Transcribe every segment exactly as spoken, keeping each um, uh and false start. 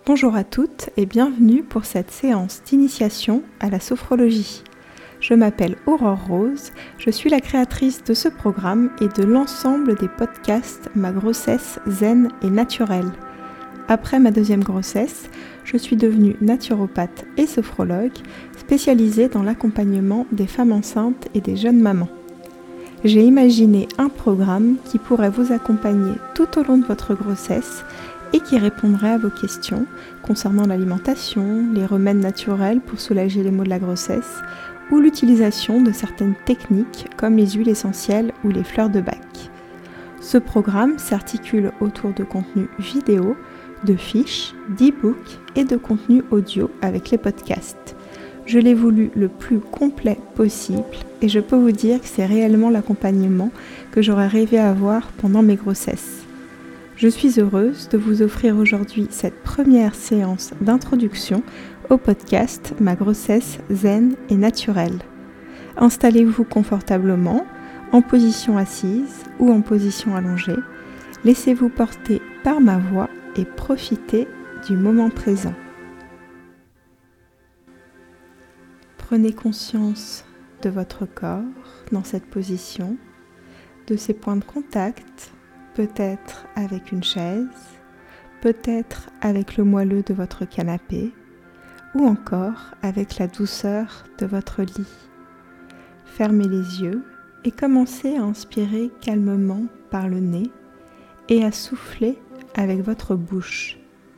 Bonjour à toutes et bienvenue pour cette séance d'initiation à la sophrologie. Je m'appelle Aurore Rose, je suis la créatrice de ce programme et de l'ensemble des podcasts Ma grossesse zen et naturelle. Après ma deuxième grossesse, je suis devenue naturopathe et sophrologue spécialisée dans l'accompagnement des femmes enceintes et des jeunes mamans. J'ai imaginé un programme qui pourrait vous accompagner tout au long de votre grossesse et qui répondrait à vos questions concernant l'alimentation, les remèdes naturels pour soulager les maux de la grossesse ou l'utilisation de certaines techniques comme les huiles essentielles ou les fleurs de bac. Ce programme s'articule autour de contenus vidéo, de fiches, d'e-books et de contenus audio avec les podcasts. Je l'ai voulu le plus complet possible et je peux vous dire que c'est réellement l'accompagnement que j'aurais rêvé avoir pendant mes grossesses. Je suis heureuse de vous offrir aujourd'hui cette première séance d'introduction au podcast Ma grossesse zen et naturelle. Installez-vous confortablement, en position assise ou en position allongée. Laissez-vous porter par ma voix et profitez du moment présent. Prenez conscience de votre corps dans cette position, de ses points de contact, peut-être avec une chaise, peut-être avec le moelleux de votre canapé, ou encore avec la douceur de votre lit. Fermez les yeux et commencez à inspirer calmement par le nez et à souffler avec votre bouche.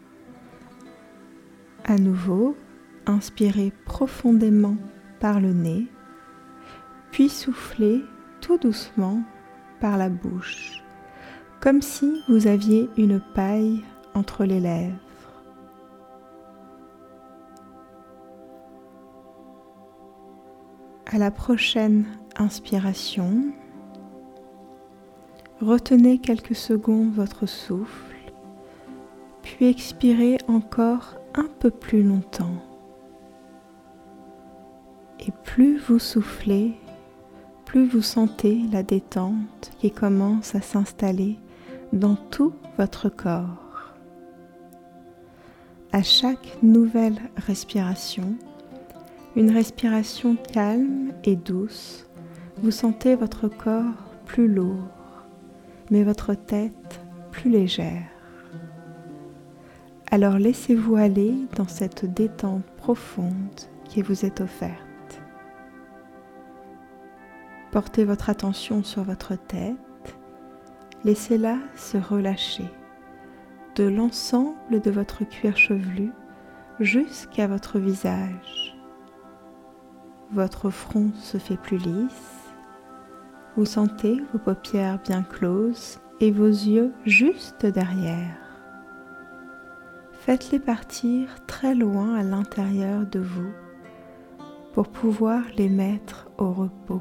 À nouveau, inspirez profondément par le nez, puis soufflez tout doucement par la bouche, comme si vous aviez une paille entre les lèvres. À la prochaine inspiration, retenez quelques secondes votre souffle, puis expirez encore un peu plus longtemps. Et plus vous soufflez, plus vous sentez la détente qui commence à s'installer dans tout votre corps. À chaque nouvelle respiration, une respiration calme et douce, vous sentez votre corps plus lourd, mais votre tête plus légère. Alors laissez-vous aller dans cette détente profonde qui vous est offerte. Portez votre attention sur votre tête. Laissez-la se relâcher de l'ensemble de votre cuir chevelu jusqu'à votre visage. Votre front se fait plus lisse. Vous sentez vos paupières bien closes et vos yeux juste derrière. Faites-les partir très loin à l'intérieur de vous pour pouvoir les mettre au repos.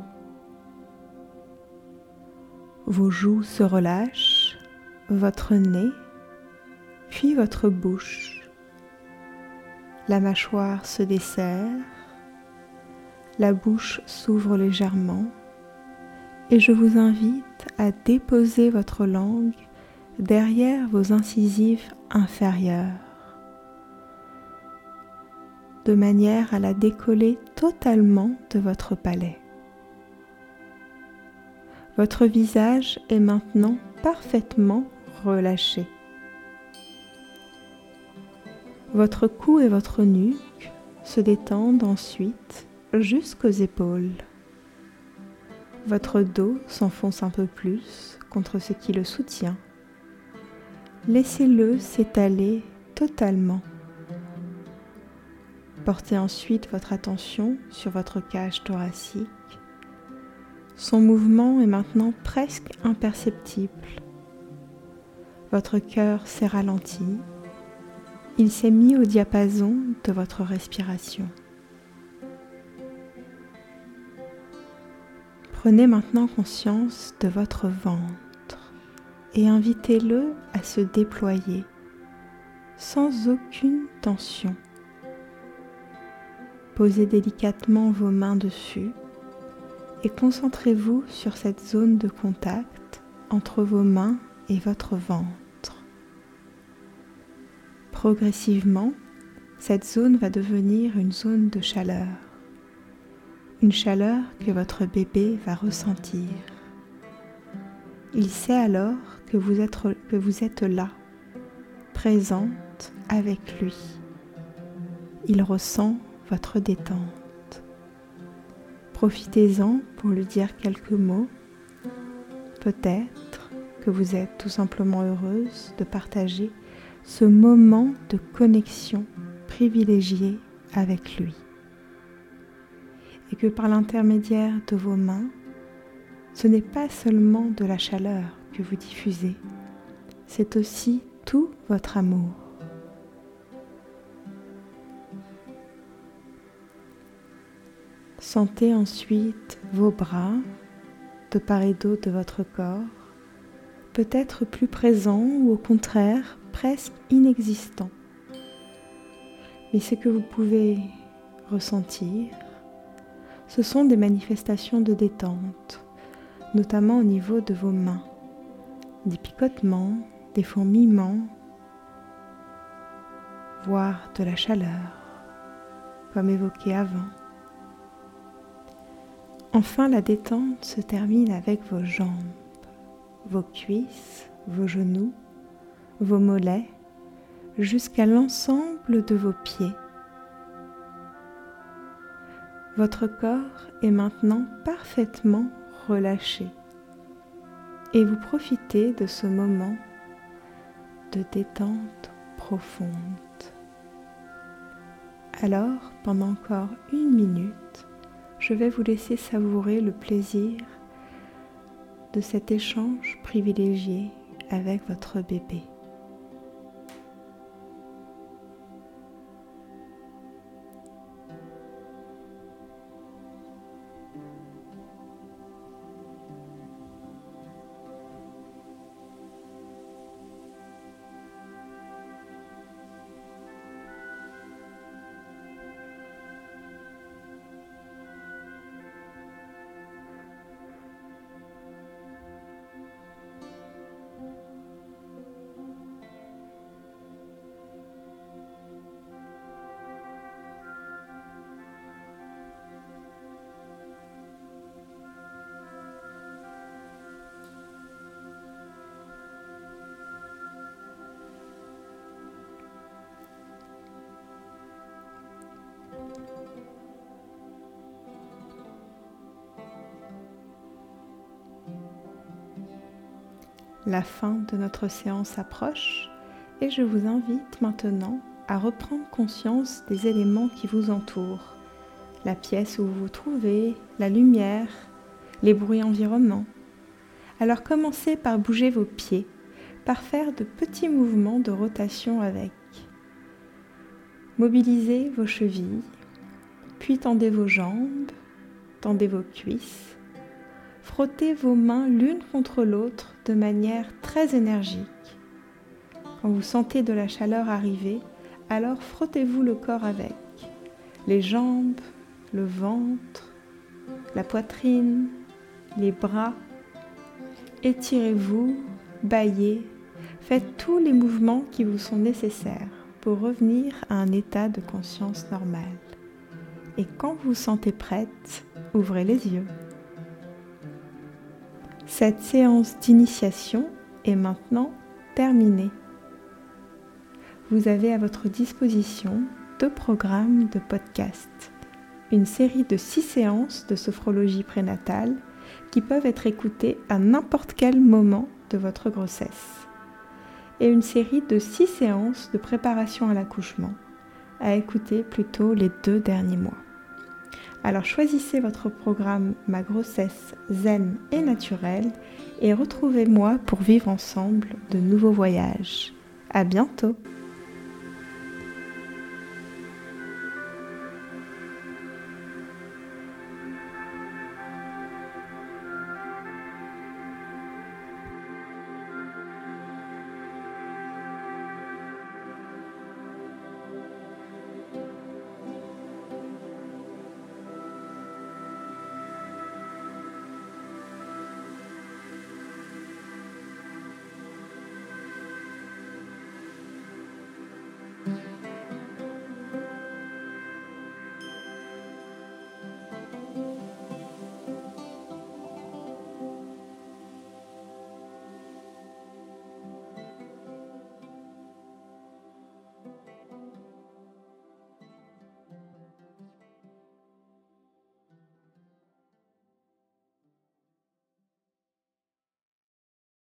Vos joues se relâchent, votre nez, puis votre bouche. La mâchoire se desserre, la bouche s'ouvre légèrement et je vous invite à déposer votre langue derrière vos incisives inférieures, de manière à la décoller totalement de votre palais. Votre visage est maintenant parfaitement relâché. Votre cou et votre nuque se détendent ensuite jusqu'aux épaules. Votre dos s'enfonce un peu plus contre ce qui le soutient. Laissez-le s'étaler totalement. Portez ensuite votre attention sur votre cage thoracique. Son mouvement est maintenant presque imperceptible. Votre cœur s'est ralenti. Il s'est mis au diapason de votre respiration. Prenez maintenant conscience de votre ventre et invitez-le à se déployer sans aucune tension. Posez délicatement vos mains dessus et concentrez-vous sur cette zone de contact entre vos mains et votre ventre. progressivement, cette zone va devenir une zone de chaleur. Une chaleur que votre bébé va ressentir. Il sait alors que vous êtes, que vous êtes là, présente avec lui. Il ressent votre détente. Profitez-en pour lui dire quelques mots. Peut-être que vous êtes tout simplement heureuse de partager ce moment de connexion privilégié avec lui. Et que par l'intermédiaire de vos mains, ce n'est pas seulement de la chaleur que vous diffusez, c'est aussi tout votre amour. Sentez ensuite vos bras de part et d'autre de votre corps, peut-être plus présents ou au contraire presque inexistants. Mais ce que vous pouvez ressentir, ce sont des manifestations de détente, notamment au niveau de vos mains, des picotements, des fourmillements, voire de la chaleur, comme évoqué avant. Enfin, la détente se termine avec vos jambes, vos cuisses, vos genoux, vos mollets, jusqu'à l'ensemble de vos pieds. Votre corps est maintenant parfaitement relâché et vous profitez de ce moment de détente profonde. Alors, pendant encore une minute, je vais vous laisser savourer le plaisir de cet échange privilégié avec votre bébé. La fin de notre séance approche et je vous invite maintenant à reprendre conscience des éléments qui vous entourent, la pièce où vous vous trouvez, la lumière, les bruits environnants. Alors commencez par bouger vos pieds, par faire de petits mouvements de rotation avec. Mobilisez vos chevilles, puis tendez vos jambes, tendez vos cuisses. Frottez vos mains l'une contre l'autre de manière très énergique. Quand vous sentez de la chaleur arriver, alors frottez-vous le corps avec les jambes, le ventre, la poitrine, les bras. Étirez-vous, bâillez, faites tous les mouvements qui vous sont nécessaires pour revenir à un état de conscience normal. Et quand vous vous sentez prête, ouvrez les yeux. Cette séance d'initiation est maintenant terminée. Vous avez à votre disposition deux programmes de podcast, une série de six séances de sophrologie prénatale qui peuvent être écoutées à n'importe quel moment de votre grossesse, et une série de six séances de préparation à l'accouchement à écouter plutôt les deux derniers mois. Alors choisissez votre programme Ma grossesse zen et naturelle et retrouvez-moi pour vivre ensemble de nouveaux voyages. À bientôt!